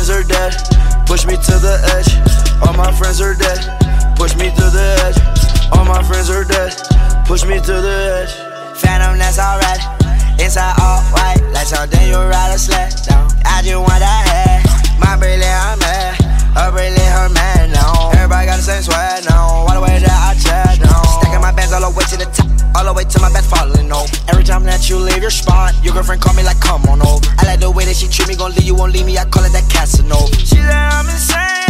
friends are dead, push me to the edge. All my friends are dead, push me to the edge. All my friends are dead, push me to the edge. Phantom, that's alright. Inside all white, like something you ride a sled down. I just want that head. My brilliant, I'm mad. Her brilliant, her man, no. Everybody got the same sweat, no. All the way that I chat, no. Stacking my bands all the way to the top, all the way to my bed falling over. Every time that you leave your spot, your girlfriend call me like, come on over. I like the way that she treat me, gon' leave you, won't leave me. I call it that Casanova. She said I'm insane.